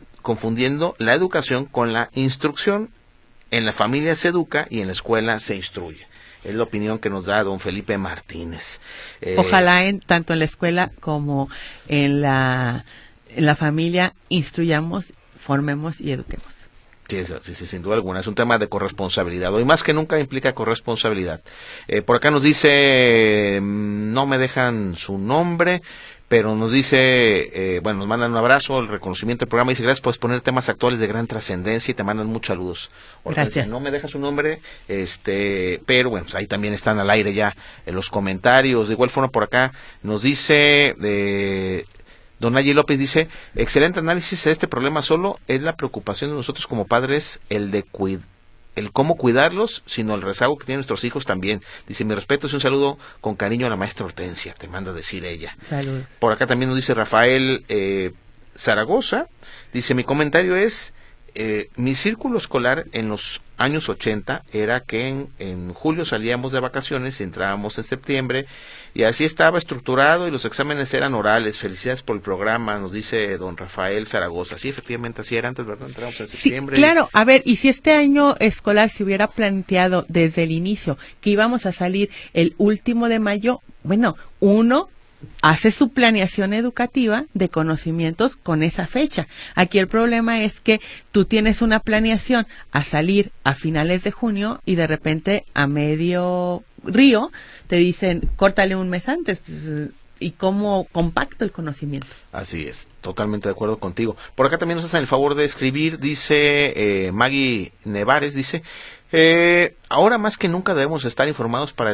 la educación con la instrucción. En la familia se educa y en la escuela se instruye. Es la opinión que nos da don Felipe Martínez. Ojalá tanto en la escuela como en la familia instruyamos, formemos y eduquemos. Sí, sin duda alguna, es un tema de corresponsabilidad, hoy más que nunca implica corresponsabilidad. Por acá nos dice, no me dejan su nombre, pero nos dice, nos mandan un abrazo, el reconocimiento del programa, dice, gracias por exponer temas actuales de gran trascendencia y te mandan muchos saludos. Gracias. No me deja su nombre, pero bueno, pues ahí también están al aire ya en los comentarios. De igual forma por acá nos dice... Don Nayi López dice, excelente análisis de este problema, solo es la preocupación de nosotros como padres el cómo cuidarlos, sino el rezago que tienen nuestros hijos también. Dice, mi respeto y un saludo con cariño a la maestra Hortensia, te manda a decir ella. Saludos. Por acá también nos dice Rafael Zaragoza, dice, mi comentario es, mi círculo escolar en los años 80 era que en julio salíamos de vacaciones y entrábamos en septiembre y así estaba estructurado y los exámenes eran orales. Felicidades por el programa, nos dice don Rafael Zaragoza. Sí, efectivamente así era antes, ¿verdad? Entrábamos en septiembre. Sí, claro, a ver, y si este año escolar se hubiera planteado desde el inicio que íbamos a salir el último de mayo, bueno, uno hace su planeación educativa de conocimientos con esa fecha. Aquí el problema es que tú tienes una planeación a salir a finales de junio y de repente a medio río te dicen, córtale un mes antes. Pues, y cómo compacto el conocimiento. Así es, totalmente de acuerdo contigo. Por acá también nos hacen el favor de escribir, dice Maggie Nevares, dice, ahora más que nunca debemos estar informados para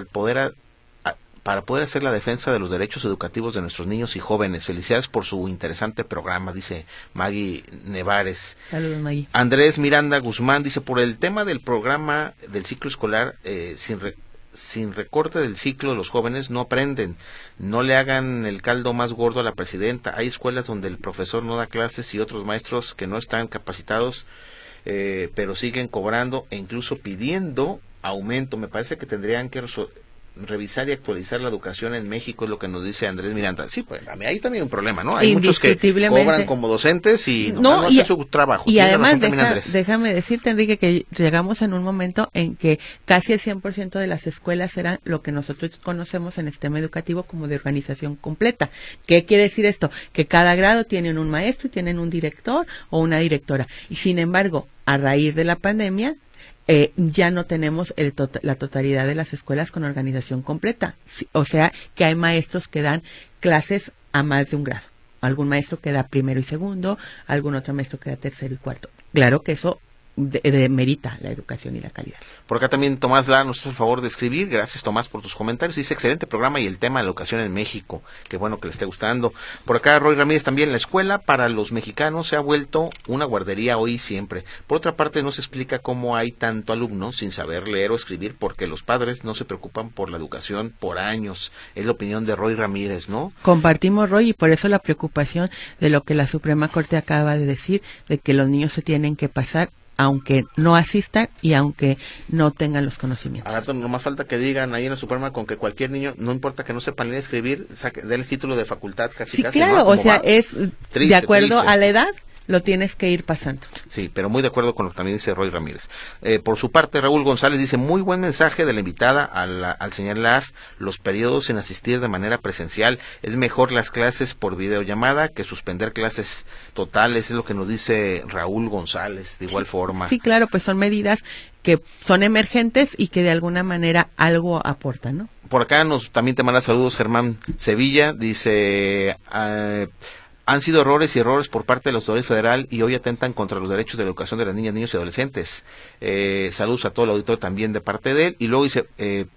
poder hacer la defensa de los derechos educativos de nuestros niños y jóvenes. Felicidades por su interesante programa, dice Maggie Nevares. Saludos, Maggie. Andrés Miranda Guzmán dice, por el tema del programa del ciclo escolar, sin recorte del ciclo, los jóvenes no aprenden. No le hagan el caldo más gordo a la presidenta. Hay escuelas donde el profesor no da clases y otros maestros que no están capacitados, pero siguen cobrando e incluso pidiendo aumento. Me parece que tendrían que revisar y actualizar la educación en México, es lo que nos dice Andrés Miranda. Sí, pues a mí hay también un problema, ¿no? Hay muchos que cobran como docentes y no hacen su trabajo. Y además, déjame decirte, Enrique, que llegamos en un momento en que casi el 100% de las escuelas eran lo que nosotros conocemos en el sistema educativo como de organización completa. ¿Qué quiere decir esto? Que cada grado tienen un maestro y tienen un director o una directora. Y sin embargo, a raíz de la pandemia, ya no tenemos la totalidad de las escuelas con organización completa. O sea, que hay maestros que dan clases a más de un grado. Algún maestro que da primero y segundo, algún otro maestro que da tercero y cuarto. Claro que eso demerita la educación y la calidad. Por acá también Tomás Lara nos hace el favor de escribir. Gracias, Tomás, por tus comentarios. Dice, excelente programa y el tema de la educación en México. Qué bueno que le esté gustando. Por acá Roy Ramírez también, la escuela para los mexicanos se ha vuelto una guardería hoy y siempre. Por otra parte, no se explica cómo hay tanto alumno sin saber leer o escribir porque los padres no se preocupan por la educación por años. Es la opinión de Roy Ramírez, ¿no? Compartimos, Roy, y por eso la preocupación de lo que la Suprema Corte acaba de decir, de que los niños se tienen que pasar aunque no asistan y aunque no tengan los conocimientos. Ahora no más falta que digan ahí en la Suprema con que cualquier niño, no importa que no sepa leer y escribir, denle título de facultad casi. Sí, casi, claro, ¿no? O sea, es triste, de acuerdo triste a la edad, lo tienes que ir pasando. Sí, pero muy de acuerdo con lo que también dice Roy Ramírez. Por su parte, Raúl González dice, muy buen mensaje de la invitada al señalar los periodos sin asistir de manera presencial. Es mejor las clases por videollamada que suspender clases totales, es lo que nos dice Raúl González, de igual forma. Sí, claro, pues son medidas que son emergentes y que de alguna manera algo aportan, ¿no? Por acá también te manda saludos Germán Sevilla, dice... han sido errores y errores por parte de la autoridad federal y hoy atentan contra los derechos de la educación de las niñas, niños y adolescentes. Saludos a todo el auditorio también de parte de él. Y luego dice,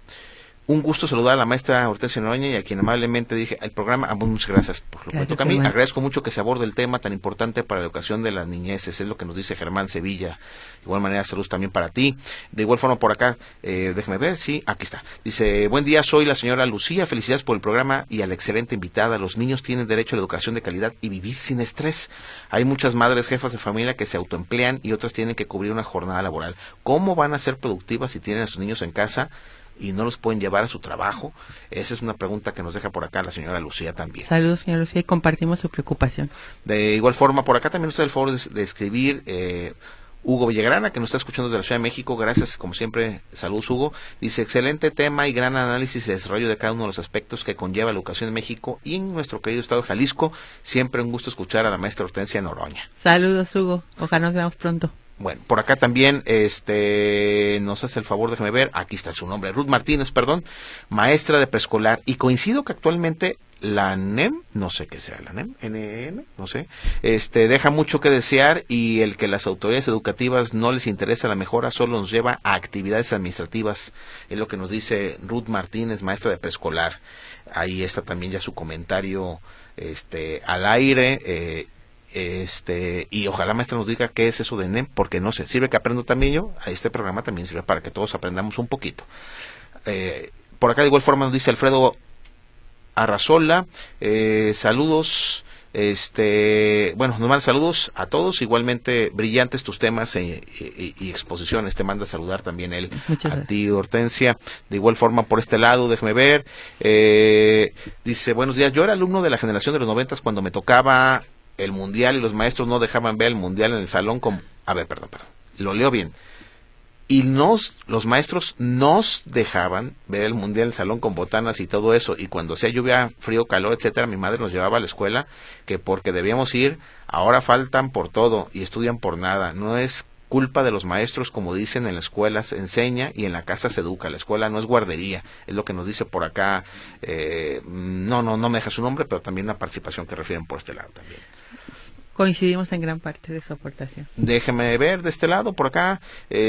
un gusto saludar a la maestra Hortensia Noroña y a quien amablemente dije el programa. Muchas gracias por lo que me toca a mí. Agradezco mucho que se aborde el tema tan importante para la educación de las niñeces. Es lo que nos dice Germán Sevilla. De igual manera, saludos también para ti. De igual forma, por acá, déjeme ver, sí, aquí está. Dice, buen día, soy la señora Lucía. Felicidades por el programa y a la excelente invitada. Los niños tienen derecho a la educación de calidad y vivir sin estrés. Hay muchas madres jefas de familia que se autoemplean y otras tienen que cubrir una jornada laboral. ¿Cómo van a ser productivas si tienen a sus niños en casa y no los pueden llevar a su trabajo? Esa es una pregunta que nos deja por acá la señora Lucía también. Saludos, señora Lucía, y compartimos su preocupación. De igual forma, por acá también nos da el favor de escribir Hugo Villagrana, que nos está escuchando desde la Ciudad de México. Gracias, como siempre. Saludos, Hugo. Dice, excelente tema y gran análisis y desarrollo de cada uno de los aspectos que conlleva la educación en México y en nuestro querido estado de Jalisco. Siempre un gusto escuchar a la maestra Hortensia Noroña. Saludos, Hugo. Ojalá nos veamos pronto. Bueno, por acá también nos hace el favor, déjeme ver, aquí está su nombre, Ruth Martínez, maestra de preescolar, y coincido que actualmente la NEM, no sé qué sea la NEM, NEM, no sé, deja mucho que desear y el que las autoridades educativas no les interesa la mejora solo nos lleva a actividades administrativas, es lo que nos dice Ruth Martínez, maestra de preescolar. Ahí está también ya su comentario al aire, y ojalá maestra nos diga qué es eso de NEM, porque no sé, sirve que aprendo también yo, a este programa también sirve para que todos aprendamos un poquito. Por acá de igual forma nos dice Alfredo Arrazola, saludos, bueno, nos manda saludos a todos, igualmente brillantes tus temas y exposiciones, te manda a saludar también él. Muchas gracias. A ti, Hortensia, de igual forma por este lado, déjeme ver, dice, buenos días, yo era alumno de la generación de los 90 cuando me tocaba el mundial y los maestros no dejaban ver el mundial en el salón perdón, lo leo bien. Y los maestros nos dejaban ver el mundial en el salón con botanas y todo eso. Y cuando hacía lluvia, frío, calor, etcétera, mi madre nos llevaba a la escuela que porque debíamos ir, ahora faltan por todo y estudian por nada. No es culpa de los maestros, como dicen, en la escuela se enseña y en la casa se educa. La escuela no es guardería, es lo que nos dice por acá. No me deja su nombre, pero también la participación que refieren por este lado también. Coincidimos en gran parte de su aportación. Déjeme ver de este lado, por acá.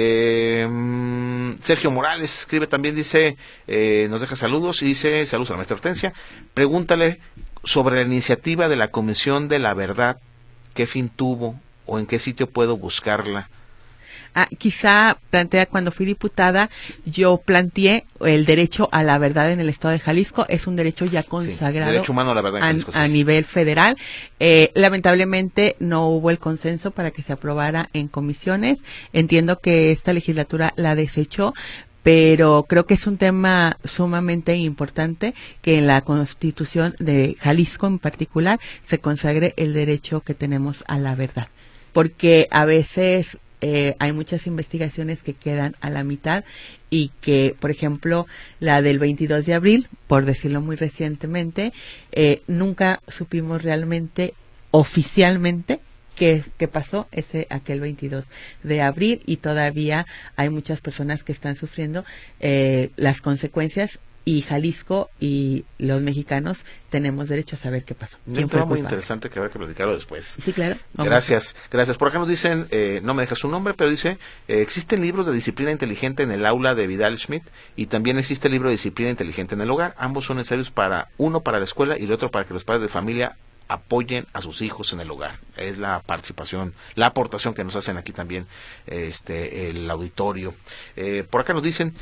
Sergio Morales escribe también, dice, nos deja saludos y dice, saludos a la maestra Hortensia. Pregúntale sobre la iniciativa de la Comisión de la Verdad, qué fin tuvo o en qué sitio puedo buscarla. Quizá cuando fui diputada, yo planteé el derecho a la verdad en el estado de Jalisco. Es un derecho ya consagrado, derecho humano a la verdad en Jalisco, a nivel federal. Lamentablemente no hubo el consenso para que se aprobara en comisiones. Entiendo que esta legislatura la desechó, pero creo que es un tema sumamente importante que en la Constitución de Jalisco en particular se consagre el derecho que tenemos a la verdad, porque a veces hay muchas investigaciones que quedan a la mitad y que, por ejemplo, la del 22 de abril, por decirlo muy recientemente, nunca supimos realmente, oficialmente, qué pasó aquel 22 de abril, y todavía hay muchas personas que están sufriendo las consecuencias, y Jalisco y los mexicanos tenemos derecho a saber qué pasó. Un tema muy interesante que habrá que platicarlo después. Sí, claro. Gracias. Por acá nos dicen, no me deja su nombre, pero dice, existen libros de disciplina inteligente en el aula de Vidal Schmidt y también existe el libro de disciplina inteligente en el hogar. Ambos son necesarios uno para la escuela y el otro para que los padres de familia apoyen a sus hijos en el hogar. Es la participación, la aportación que nos hacen aquí también el auditorio. Por acá nos dicen,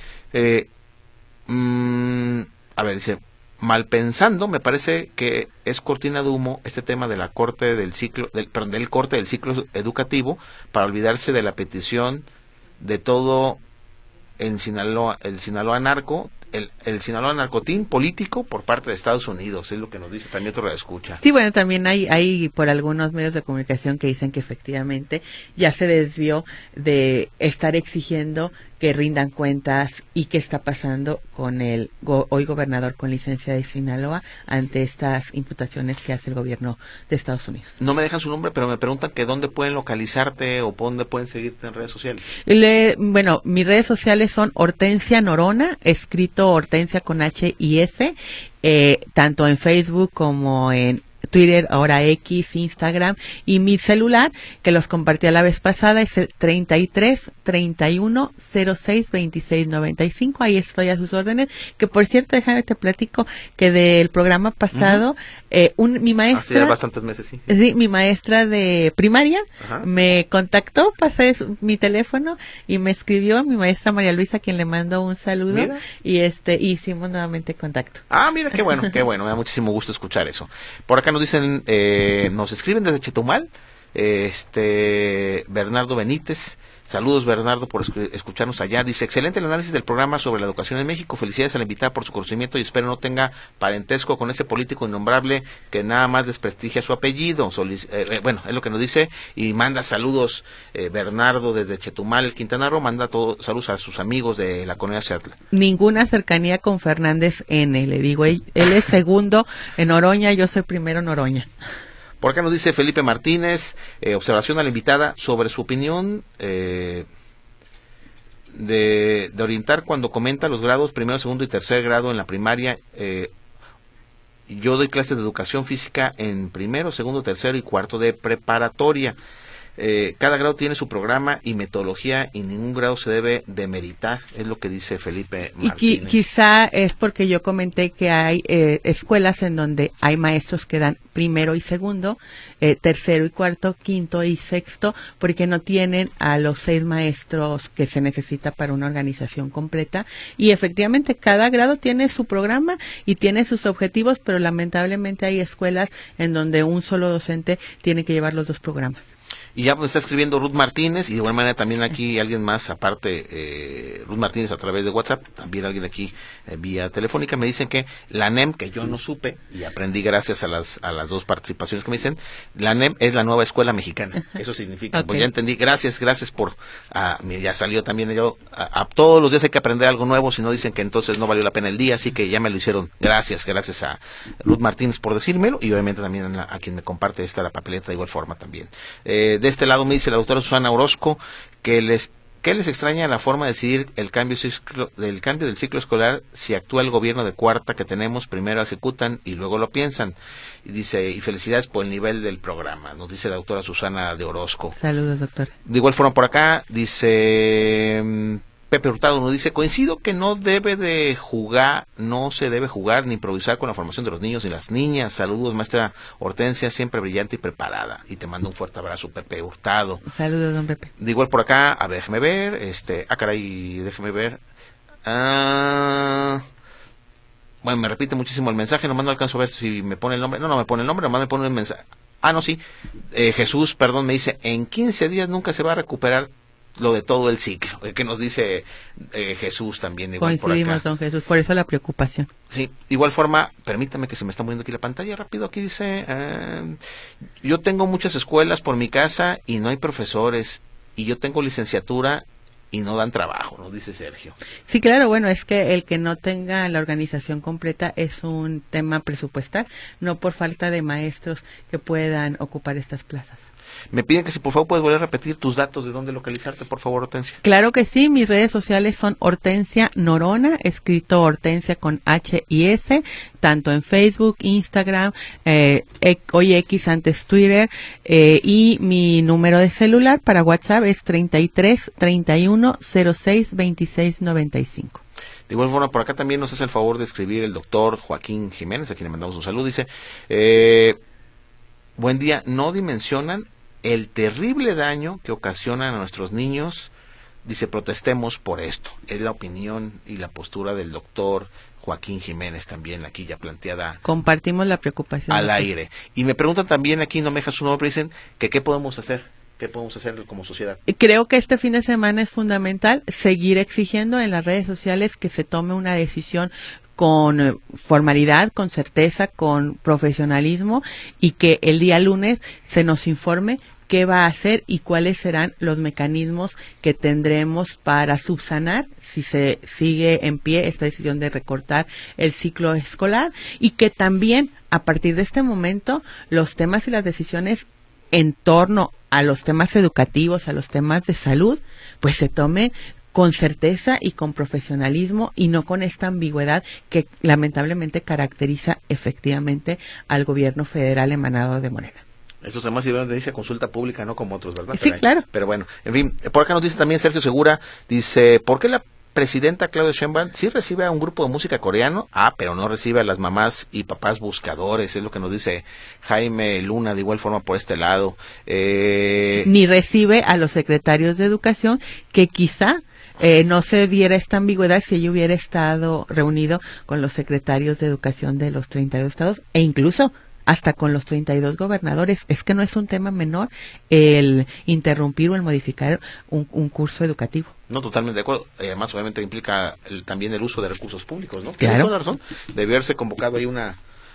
dice, mal pensando, me parece que es cortina de humo este tema de la corte del corte del ciclo educativo para olvidarse de la petición de todo el Sinaloa narco, el Sinaloa narcotín político por parte de Estados Unidos, es lo que nos dice también otro escucha. Sí, bueno, también hay por algunos medios de comunicación que dicen que efectivamente ya se desvió de estar exigiendo que rindan cuentas y qué está pasando con el hoy gobernador con licencia de Sinaloa ante estas imputaciones que hace el gobierno de Estados Unidos. No me dejan su nombre, pero me preguntan que dónde pueden localizarte o dónde pueden seguirte en redes sociales. Bueno, mis redes sociales son Hortensia Norona, escrito Hortensia con H y S, tanto en Facebook como en Twitter, ahora X, Instagram, y mi celular, que los compartí la vez pasada, es el 33 31 06 26 95. Ahí estoy a sus órdenes. Que por cierto, déjame te platico que del programa pasado, mi maestra, hace bastantes meses, sí. Sí, mi maestra de primaria me contactó, pasé mi teléfono y me escribió, mi maestra María Luisa, a quien le mando un saludo. Mira. Y hicimos nuevamente contacto. Mira, qué bueno, me da muchísimo gusto escuchar eso. Por acá nos dicen, nos escriben desde Chetumal, Bernardo Benítez. Saludos, Bernardo, por escucharnos allá. Dice, excelente el análisis del programa sobre la educación en México. Felicidades a la invitada por su conocimiento y espero no tenga parentesco con ese político innombrable que nada más desprestigia su apellido. Bueno, es lo que nos dice y manda saludos, Bernardo, desde Chetumal, Quintana Roo. Manda saludos a sus amigos de la colonia Seattle. Ninguna cercanía con Fernández N. Le digo, él es segundo en Oroña, yo soy primero en Oroña. Por acá nos dice Felipe Martínez, observación a la invitada sobre su opinión de orientar cuando comenta los grados primero, segundo y tercer grado en la primaria. Yo doy clases de educación física en primero, segundo, tercero y cuarto de preparatoria. Cada grado tiene su programa y metodología y ningún grado se debe demeritar, es lo que dice Felipe Martínez. Y quizá es porque yo comenté que hay escuelas en donde hay maestros que dan primero y segundo, tercero y cuarto, quinto y sexto, porque no tienen a los 6 maestros que se necesita para una organización completa. Y efectivamente cada grado tiene su programa y tiene sus objetivos, pero lamentablemente hay escuelas en donde un solo docente tiene que llevar los 2 programas. Y ya me está escribiendo Ruth Martínez, y de igual manera también aquí alguien más, aparte, Ruth Martínez a través de WhatsApp, también alguien aquí vía telefónica, me dicen que la NEM, que yo no supe, y aprendí gracias a las 2 participaciones que me dicen, la NEM es la nueva escuela mexicana, eso significa, pues ya entendí, gracias por, ya salió también yo, a todos los días hay que aprender algo nuevo, si no dicen que entonces no valió la pena el día, así que ya me lo hicieron, gracias a Ruth Martínez por decírmelo, y obviamente también a quien me comparte la papeleta de igual forma también. De este lado me dice la doctora Susana Orozco ¿Qué les extraña la forma de decidir el cambio del ciclo escolar si actúa el gobierno de cuarta que tenemos? Primero ejecutan y luego lo piensan. Y dice, y felicidades por el nivel del programa, nos dice la doctora Susana de Orozco. Saludos, doctor. De igual forma por acá, dice Pepe Hurtado, nos dice, coincido que no se debe jugar ni improvisar con la formación de los niños y las niñas. Saludos, maestra Hortensia, siempre brillante y preparada. Y te mando un fuerte abrazo, Pepe Hurtado. Saludos, don Pepe. De igual por acá, a ver, déjeme ver, déjeme ver. Bueno, me repite muchísimo el mensaje, nomás no alcanzo a ver si me pone el nombre. No me pone el nombre, nomás me pone el mensaje. No, sí. Jesús, perdón, me dice, en 15 días nunca se va a recuperar lo de todo el ciclo, que nos dice Jesús también. Igual coincidimos, por acá. Don Jesús, por eso la preocupación. Sí, igual forma, permítame que se me está moviendo aquí la pantalla rápido, aquí dice, yo tengo muchas escuelas por mi casa y no hay profesores, y yo tengo licenciatura y no dan trabajo, nos dice Sergio. Sí, claro, bueno, es que el que no tenga la organización completa es un tema presupuestal, no por falta de maestros que puedan ocupar estas plazas. Me piden que si por favor puedes volver a repetir tus datos de dónde localizarte, por favor, Hortensia. Claro que sí, mis redes sociales son Hortensia Norona, escrito Hortensia con H y S, tanto en Facebook, Instagram, hoy X, antes Twitter, y mi número de celular para WhatsApp es 33 31 06 26 95. De igual forma, por acá también nos hace el favor de escribir el doctor Joaquín Jiménez, a quien le mandamos un saludo. Dice, buen día, no dimensionan el terrible daño que ocasionan a nuestros niños. Dice, protestemos por esto. Es la opinión y la postura del doctor Joaquín Jiménez también, aquí ya planteada. Compartimos la preocupación. Al aire. Y me preguntan también, aquí no me deja su nombre, dicen que qué podemos hacer. ¿Qué podemos hacer como sociedad? Creo que este fin de semana es fundamental seguir exigiendo en las redes sociales que se tome una decisión con formalidad, con certeza, con profesionalismo, y que el día lunes se nos informe qué va a hacer y cuáles serán los mecanismos que tendremos para subsanar si se sigue en pie esta decisión de recortar el ciclo escolar, y que también a partir de este momento los temas y las decisiones en torno a los temas educativos, a los temas de salud, pues se tome con certeza y con profesionalismo, y no con esta ambigüedad que lamentablemente caracteriza efectivamente al gobierno federal emanado de Morena. Estos temas sí deben de irse a consulta pública, no como otros, ¿verdad? Sí, claro. Pero bueno, en fin, por acá nos dice también Sergio Segura, dice, ¿por qué la presidenta Claudia Sheinbaum sí recibe a un grupo de música coreano? Pero no recibe a las mamás y papás buscadores, es lo que nos dice Jaime Luna, de igual forma por este lado. Ni recibe a los secretarios de educación, que quizá no se diera esta ambigüedad si ella hubiera estado reunido con los secretarios de educación de los 32 estados, e incluso hasta con los 32 gobernadores. Es que no es un tema menor el interrumpir o el modificar un curso educativo. No, totalmente de acuerdo. Además, obviamente implica también el uso de recursos públicos, ¿no? Claro. Tienes la razón. Debió haberse convocado ahí una...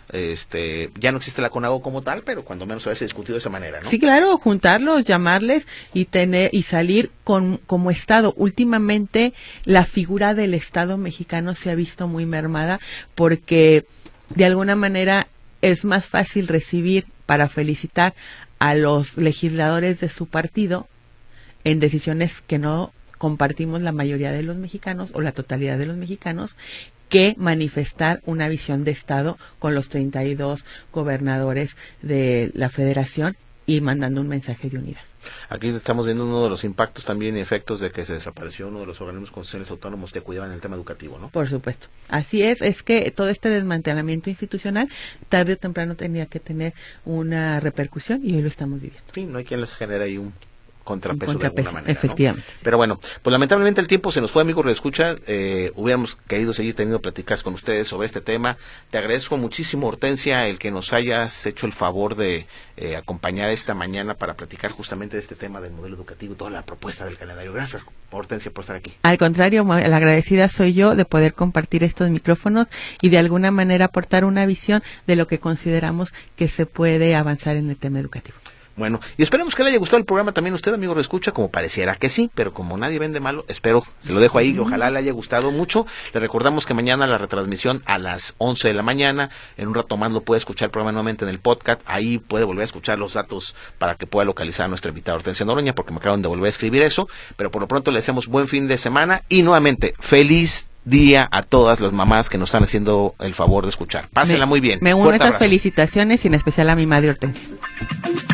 ya no existe la CONAGO como tal, pero cuando menos haberse discutido de esa manera, ¿no? Sí, claro, juntarlos, llamarles y salir como Estado. Últimamente la figura del Estado mexicano se ha visto muy mermada, porque de alguna manera es más fácil recibir para felicitar a los legisladores de su partido en decisiones que no compartimos la mayoría de los mexicanos o la totalidad de los mexicanos, que manifestar una visión de Estado con los 32 gobernadores de la Federación y mandando un mensaje de unidad. Aquí estamos viendo uno de los impactos también y efectos de que se desapareció uno de los organismos constitucionales autónomos que cuidaban el tema educativo, ¿no? Por supuesto. Así es que todo este desmantelamiento institucional tarde o temprano tenía que tener una repercusión, y hoy lo estamos viviendo. Sí, no hay quien les genere ahí un contrapeso de alguna manera, efectivamente, ¿no? Pero bueno, pues lamentablemente el tiempo se nos fue, amigos de escucha. Hubiéramos querido seguir teniendo pláticas con ustedes sobre este tema. Te agradezco muchísimo, Hortensia, el que nos hayas hecho el favor de acompañar esta mañana para platicar justamente de este tema del modelo educativo y toda la propuesta del calendario. Gracias, Hortensia, por estar aquí. Al contrario, la agradecida soy yo de poder compartir estos micrófonos y de alguna manera aportar una visión de lo que consideramos que se puede avanzar en el tema educativo. Bueno, y esperemos que le haya gustado el programa también a usted, amigo, lo escucha, como pareciera que sí, pero como nadie vende malo, espero, se lo dejo ahí, ojalá le haya gustado mucho. Le recordamos que mañana la retransmisión a las 11 de la mañana, en un rato más lo puede escuchar el programa nuevamente en el podcast, ahí puede volver a escuchar los datos para que pueda localizar a nuestra invitada Hortensia Noroña, porque me acaban de volver a escribir eso, pero por lo pronto le deseamos buen fin de semana y nuevamente, feliz día a todas las mamás que nos están haciendo el favor de escuchar. Pásenla muy bien. Me uno a estas felicitaciones y en especial a mi madre Hortensia.